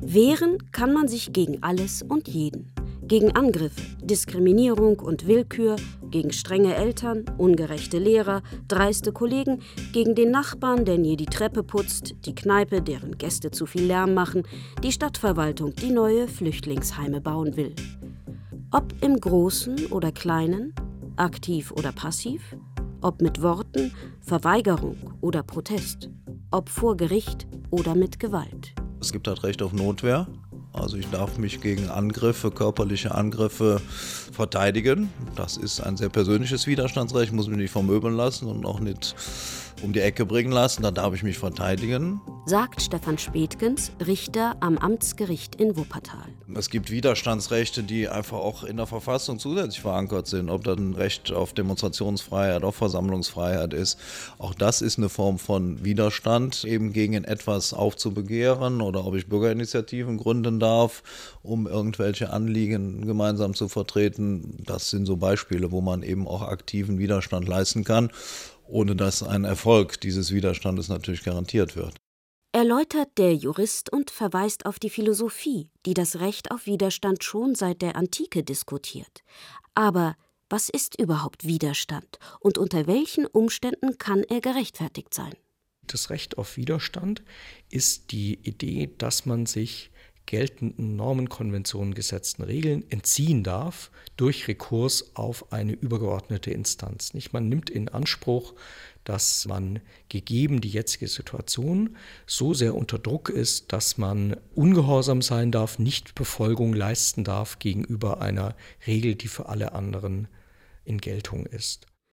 Wehren kann man sich gegen alles und jeden. Gegen Angriffe, Diskriminierung und Willkür, gegen strenge Eltern, ungerechte Lehrer, dreiste Kollegen, gegen den Nachbarn, der nie die Treppe putzt, die Kneipe, deren Gäste zu viel Lärm machen, die Stadtverwaltung, die neue Flüchtlingsheime bauen will. Ob im Großen oder Kleinen, aktiv oder passiv, ob mit Worten, Verweigerung oder Protest, ob vor Gericht oder mit Gewalt. Es gibt das Recht auf Notwehr. Also ich darf mich gegen Angriffe, körperliche Angriffe verteidigen. Das ist ein sehr persönliches Widerstandsrecht, muss mich nicht vermöbeln lassen und auch nicht um die Ecke bringen lassen. Da darf ich mich verteidigen. Sagt Stefan Spätkens, Richter am Amtsgericht in Wuppertal. Es gibt Widerstandsrechte, die einfach auch in der Verfassung zusätzlich verankert sind. Ob das ein Recht auf Demonstrationsfreiheit, auf Versammlungsfreiheit ist. Auch das ist eine Form von Widerstand, eben gegen etwas aufzubegehren, oder ob ich Bürgerinitiativen gründen darf, um irgendwelche Anliegen gemeinsam zu vertreten. Das sind so Beispiele, wo man eben auch aktiven Widerstand leisten kann, ohne dass ein Erfolg dieses Widerstandes natürlich garantiert wird. Erläutert der Jurist und verweist auf die Philosophie, die das Recht auf Widerstand schon seit der Antike diskutiert. Aber was ist überhaupt Widerstand und unter welchen Umständen kann er gerechtfertigt sein? Das Recht auf Widerstand ist die Idee, dass man sich geltenden Normen, Konventionen, gesetzten Regeln entziehen darf durch Rekurs auf eine übergeordnete Instanz. Man nimmt in Anspruch, dass man, gegeben die jetzige Situation, so sehr unter Druck ist, dass man ungehorsam sein darf, nicht Befolgung leisten darf gegenüber einer Regel, die für alle anderen in Geltung ist.